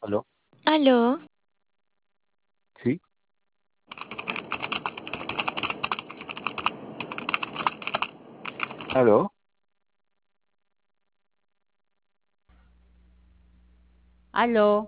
¿Aló? Aló, ¿Sí? ¿Aló? Aló,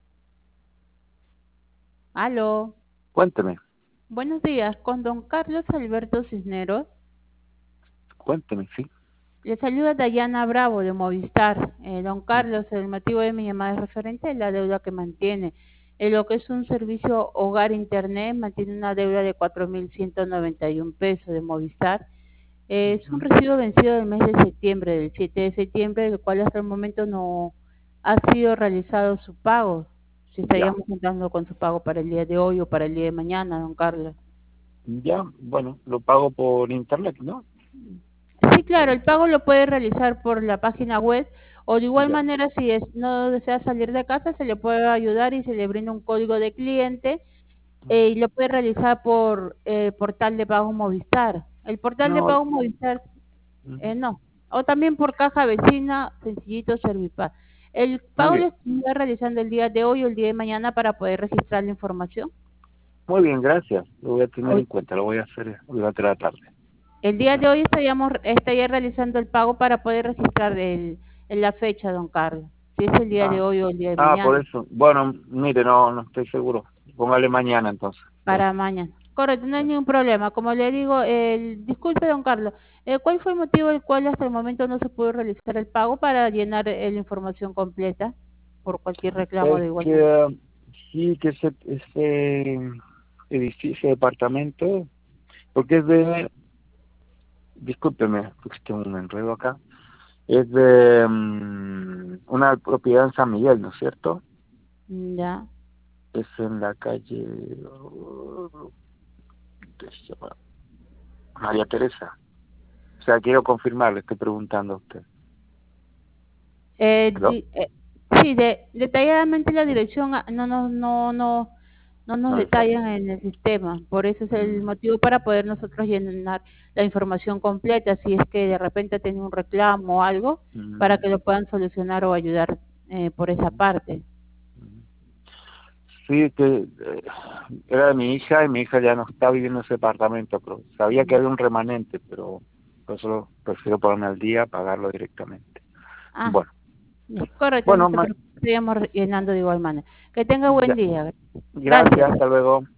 aló. Cuénteme, Buenos días, con don Carlos Alberto Cisneros. cuénteme, sí. Le saluda Dayana Bravo de Movistar. Don Carlos, el motivo de mi llamada es referente a la deuda que mantiene. En lo que es un servicio hogar internet, mantiene una deuda de 4.191 pesos de Movistar. Es un Ujú. recibo vencido del mes de septiembre, del 7 de septiembre, del cual hasta el momento no ha sido realizado su pago. Si Ya, estaríamos contando con su pago para el día de hoy o para el día de mañana, don Carlos. ya, bueno, lo pago por internet, ¿no? Sí, claro, el pago lo puede realizar por la página web o de igual Ya. manera si no desea salir de casa se le puede ayudar y se le brinda un código de cliente y lo puede realizar por portal de pago Movistar. El portal de No, pago Movistar ujú. no, o también por caja vecina, sencillito Servipag. El Muy pago lo bien, está realizando el día de hoy o el día de mañana para poder registrar la información. muy bien, gracias. Lo voy a tener en cuenta, lo voy a hacer durante la tarde. El día Ya. de hoy estaría realizando el pago para poder registrar en la fecha, don Carlos. Si es el día de Ah, hoy o el día de por mañana. eso. Bueno, mire, no estoy seguro. Póngale mañana entonces. Ya. Para mañana. Correcto, no hay Ya. ningún problema. Como le digo, disculpe, don Carlos, ¿cuál fue el motivo del cual hasta el momento no se pudo realizar el pago para llenar la información completa por cualquier reclamo Es de igual manera? que sí, que ese edificio, departamento, porque es de, discúlpeme, porque tengo un enredo acá. Es de una propiedad en San Miguel, ¿no es cierto? Ya. Es en la calle ¿qué se llama? María Teresa. O sea, quiero confirmar, le estoy preguntando a usted. Eh, ¿Aló? di- eh, sí, detalladamente la dirección no nos No le sale. detallan en el sistema. Por eso es el Mm, motivo para poder nosotros llenar la información completa, si es que de repente tiene un reclamo o algo, para mm, que lo puedan solucionar o ayudar por esa mm, parte. mm. Sí, que era de mi hija y mi hija ya no está viviendo en ese departamento, pero sabía que Mm. había un remanente, pero por eso prefiero ponerme al día, pagarlo directamente. Ah, Bueno, ya, correcto, no bueno, se preocupe, estaríamos llenando de igual manera. Que tenga buen ya, día. gracias, Gracias. hasta luego.